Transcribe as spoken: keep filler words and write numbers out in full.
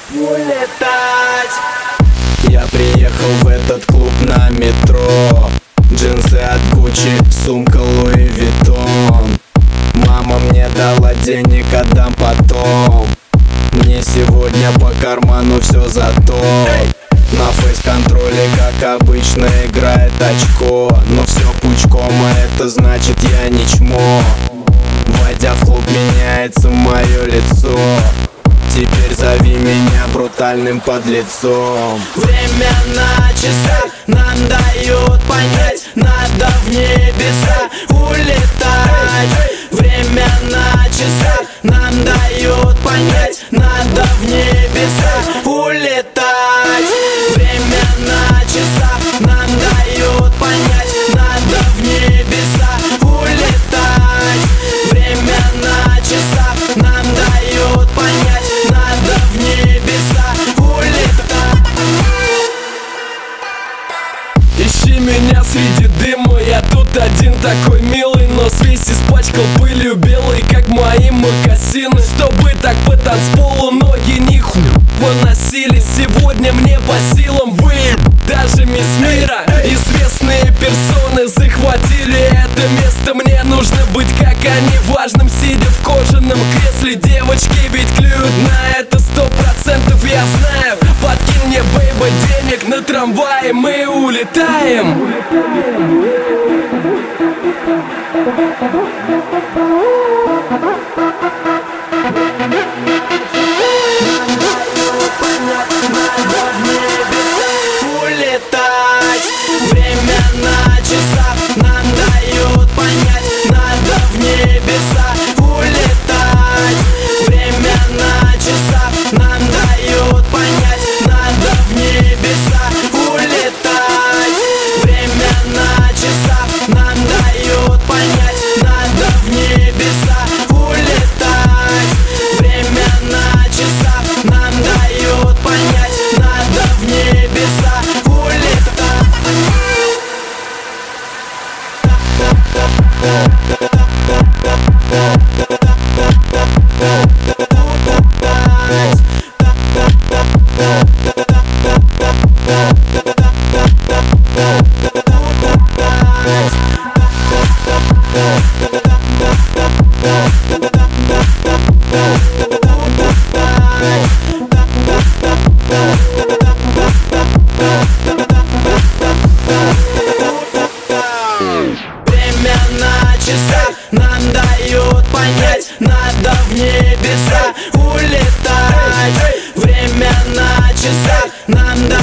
улетать. Я приехал в этот клуб на метро. Джинсы от Гуччи, сумка Луи Виттон. Мама мне дала денег, отдам потом. Мне сегодня по карману все зато. На фейс-контроле, как обычно, играет очко. Но все пучком, а это значит я не чмо. Войдя в клуб, меняется мое лицо. Теперь зови меня брутальным подлецом. Время на часах нам дает понять, надо в небеса улетать. Время на часах нам дает понять, надо в небеса улетать. Время на часах нам дает понять, надо в небеса улетать. Время на часах нам дает понять, надо в небеса улетать. Ищи меня среди дыма, я тут один такой милый, но весь испачкал пылью белой, как мои мокасины. Чтобы так по танцполу ноги нихуя поносили. Сегодня мне по силам вы, даже мисс мира. Известные персоны захватили это место. Мне нужно быть как они, важным, сидя в кожаном кресле. Девочки ведь клюют на это сто процентов, я знаю. Подкинь мне, бейба, денег на трамвае, мы улетаем. Улетать. Время на часах нам дает понять, надо в небеса улетать. Время на часах нам дает понять, надо в небеса улетать. Время на часах нам дает понять, надо в небеса улетать. Время на часах нам дает понять, надо в небеса улетать. Время на часах нам дает понять, надо в небеса улетать. Время на часах нам дает